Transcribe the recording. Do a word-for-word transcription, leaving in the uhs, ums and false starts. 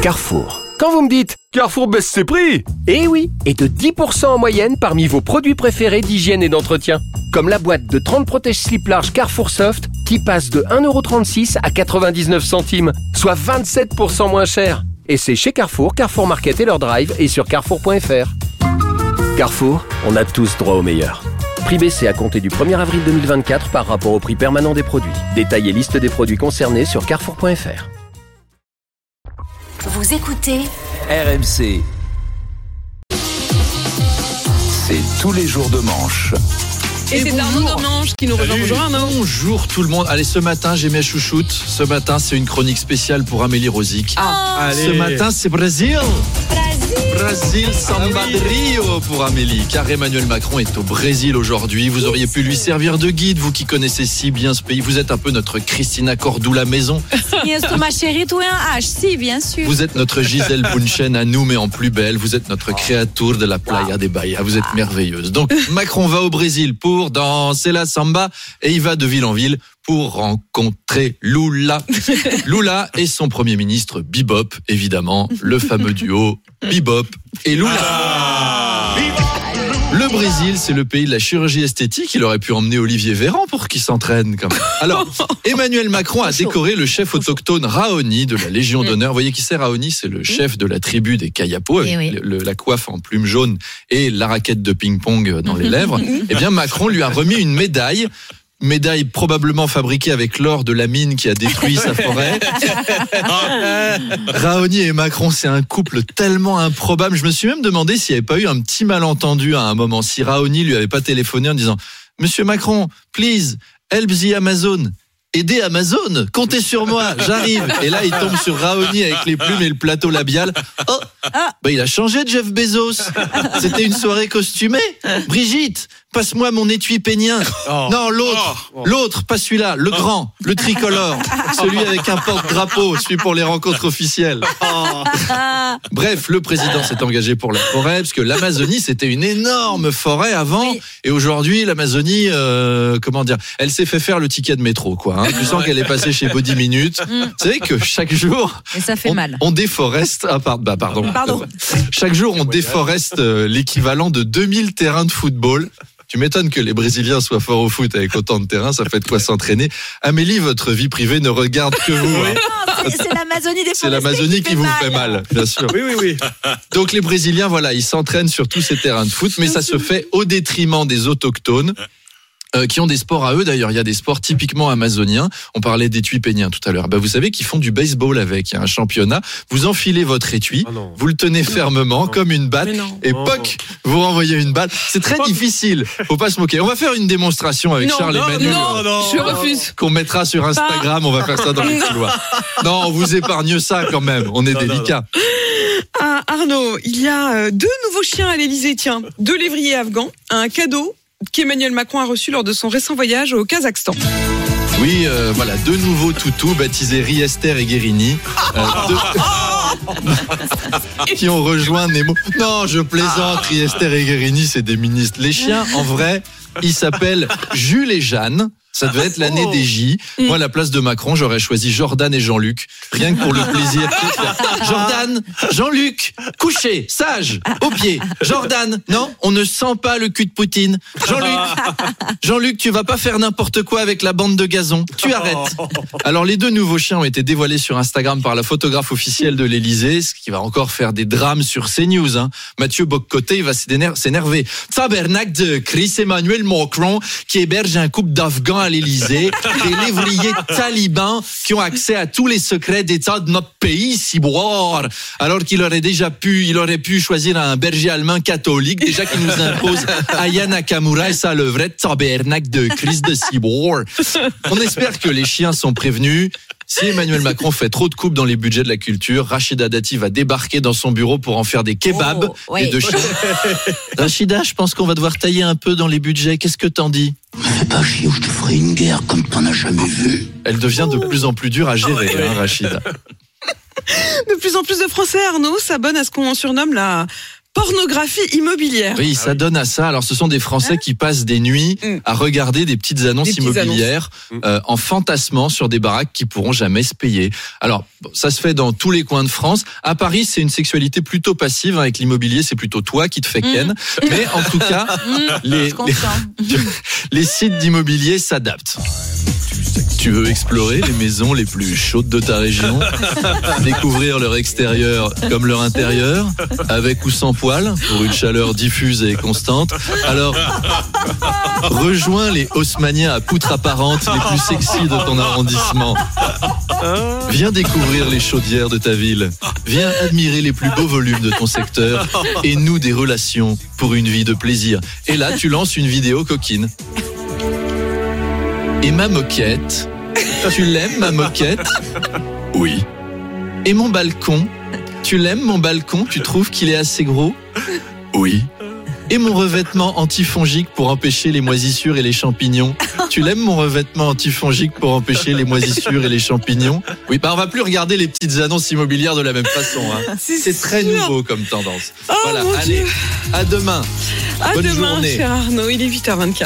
Carrefour. Quand vous me dites « Carrefour baisse ses prix !» Eh oui, et de dix pour cent en moyenne parmi vos produits préférés d'hygiène et d'entretien. Comme la boîte de trente protège-slips larges Carrefour Soft qui passe de un euro trente-six à quatre-vingt-dix-neuf centimes, soit vingt-sept pour cent moins cher. Et c'est chez Carrefour, Carrefour Market et leur drive et sur carrefour point f r. Carrefour, on a tous droit au meilleur. Prix baissé à compter du premier avril deux mille vingt-quatre par rapport au prix permanent des produits. Détail et liste des produits concernés sur carrefour point f r. Vous écoutez R M C. C'est tous les jours de manche. Et, Et c'est Arnaud de Manche qui nous rejoint. Bonjour Arnaud. Bonjour tout le monde. Allez, ce matin, j'ai mes chouchoutes. Ce matin, c'est une chronique spéciale pour Amélie Rosic. Ah. Ce matin, c'est Brésil. Brésil, Samba de Rio pour Amélie, car Emmanuel Macron est au Brésil aujourd'hui. Vous auriez pu lui servir de guide, vous qui connaissez si bien ce pays. Vous êtes un peu notre Christina Cordula maison. Ma chérie, toi un H, si, bien sûr. Vous êtes notre Gisèle Bunchen à nous, mais en plus belle. Vous êtes notre créature de la Playa de Bahia. Vous êtes merveilleuse. Donc, Macron va au Brésil pour danser la samba et il va de ville en ville pour rencontrer Lula. Lula et son premier ministre Bebop, évidemment, le fameux duo Bebop et Lula. Ah le Brésil, c'est le pays de la chirurgie esthétique. Il aurait pu emmener Olivier Véran pour qu'il s'entraîne quand même. Alors, Emmanuel Macron a décoré le chef autochtone Raoni de la Légion d'honneur. Vous voyez qui c'est Raoni ? C'est le chef de la tribu des Kayapo, avec oui. le, la coiffe en plume jaune et la raquette de ping-pong dans les lèvres. Eh bien, Macron lui a remis une médaille. Médaille probablement fabriquée avec l'or de la mine qui a détruit sa forêt. Raoni et Macron, c'est un couple tellement improbable. Je me suis même demandé s'il n'y avait pas eu un petit malentendu à un moment. Si Raoni lui avait pas téléphoné en disant « Monsieur Macron, please, help the Amazon ». Aidez Amazon, comptez sur moi, j'arrive. Et là, il tombe sur Raoni avec les plumes et le plateau labial. Oh, bah il a changé, Jeff Bezos. C'était une soirée costumée. Brigitte, passe-moi mon étui pénien. Oh. Non, l'autre, oh. l'autre, pas celui-là, le grand, le tricolore, celui avec un porte-drapeau, celui pour les rencontres officielles. Oh. Bref, le président s'est engagé pour la forêt, parce que l'Amazonie, c'était une énorme forêt avant. Oui. Et aujourd'hui, l'Amazonie, euh, comment dire, elle s'est fait faire le ticket de métro, quoi. Hein. Tu sens qu'elle est passée chez Body Minute. Mm. Vous savez que chaque jour, et ça fait on, mal. on déforeste. Ah, pardon. Bah, pardon. pardon. Chaque jour, on déforeste euh, l'équivalent de deux mille terrains de football. Tu m'étonnes que les Brésiliens soient forts au foot avec autant de terrains, ça fait de quoi s'entraîner. Amélie, votre vie privée ne regarde que vous. Hein. Non, c'est, c'est l'Amazonie des C'est l'Amazonie qui, qui vous mal. fait mal, bien sûr. Oui, oui, oui. Donc les Brésiliens, voilà, ils s'entraînent sur tous ces terrains de foot, mais ça se fait au détriment des autochtones. Euh, qui ont des sports à eux d'ailleurs, il y a des sports typiquement amazoniens. On parlait d'étui pénien tout à l'heure. Bah, vous savez qu'ils font du baseball avec, il y a un championnat. Vous enfilez votre étui, oh vous le tenez fermement non. comme une batte et oh poc, vous renvoyez une balle. C'est très oh difficile, faut pas se moquer. On va faire une démonstration avec non, Charles non, Emmanuel. Non, non, je refuse. Qu'on mettra sur Instagram, on va faire ça dans les couloirs. Non, on vous épargne ça quand même, on est non, délicat. Non, non. Ah, Arnaud, il y a deux nouveaux chiens à l'Élysée, tiens, deux lévriers afghans, un cadeau qu'Emmanuel Macron a reçu lors de son récent voyage au Kazakhstan. Oui, euh, voilà, deux nouveaux toutous baptisés Riester et Guérini, euh, deux... qui ont rejoint Nemo. Non, je plaisante, Riester et Guérini, c'est des ministres. Les chiens, en vrai, ils s'appellent Jules et Jeanne. Ça devait être l'année des J. Moi, à la place de Macron, j'aurais choisi Jordan et Jean-Luc. Rien que pour le plaisir. Jordan, Jean-Luc, couché, sage, au pied. Jordan, non, on ne sent pas le cul de Poutine. Jean-Luc, Jean-Luc, tu vas pas faire n'importe quoi avec la bande de gazon. Tu arrêtes. Alors, les deux nouveaux chiens ont été dévoilés sur Instagram par la photographe officielle de l'Élysée, ce qui va encore faire des drames sur CNews. Hein. Mathieu Boccoté, il va s'énerver. Tabernacle de Chris Emmanuel Macron, qui héberge un couple d'Afghans à l'Élysée, des lévriers talibans qui ont accès à tous les secrets d'État de notre pays, ciboire. Alors qu'il aurait déjà pu, il aurait pu choisir un berger allemand catholique, déjà qu'il nous impose Aya Nakamura et ça le vrai tabernacle de Chris de ciboire. On espère que les chiens sont prévenus. Si Emmanuel Macron fait trop de coupes dans les budgets de la culture, Rachida Dati va débarquer dans son bureau pour en faire des kebabs oh, ouais. et de chiens. Rachida, je pense qu'on va devoir tailler un peu dans les budgets. Qu'est-ce que t'en dis ? Me fais pas chier ou je te ferai une guerre comme t'en as jamais vu. Elle devient de plus en plus dure à gérer, oh, ouais. hein, Rachida. De plus en plus de Français, Arnaud, s'abonnent à ce qu'on surnomme la pornographie immobilière. Oui, ça donne à ça. Alors, ce sont des Français qui passent des nuits Mm. à regarder des petites annonces Des petites immobilières euh, en fantasmant sur des baraques qui pourront jamais se payer. Alors, bon, ça se fait dans tous les coins de France. À Paris, c'est une sexualité plutôt passive. Avec l'immobilier, c'est plutôt toi qui te fais ken. Mais en tout cas, les, Je comprends. les, les sites d'immobilier s'adaptent. Tu veux explorer les maisons les plus chaudes de ta région, découvrir leur extérieur comme leur intérieur, avec ou sans poils, pour une chaleur diffuse et constante. Alors, rejoins les haussmanniens à poutres apparentes les plus sexy de ton arrondissement. Viens découvrir les chaudières de ta ville. Viens admirer les plus beaux volumes de ton secteur et noue des relations pour une vie de plaisir. Et là, tu lances une vidéo coquine. Et ma moquette, tu l'aimes ma moquette ? Oui. Et mon balcon, tu l'aimes mon balcon ? Tu trouves qu'il est assez gros ? Oui. Et mon revêtement antifongique pour empêcher les moisissures et les champignons. Tu l'aimes mon revêtement antifongique pour empêcher les moisissures et les champignons ? Oui, bah on va plus regarder les petites annonces immobilières de la même façon. Hein. C'est C'est très sûr. nouveau comme tendance. Oh, voilà, mon allez, Dieu. à demain. À Bonne demain, journée. cher Arnaud, il est huit heures vingt-quatre.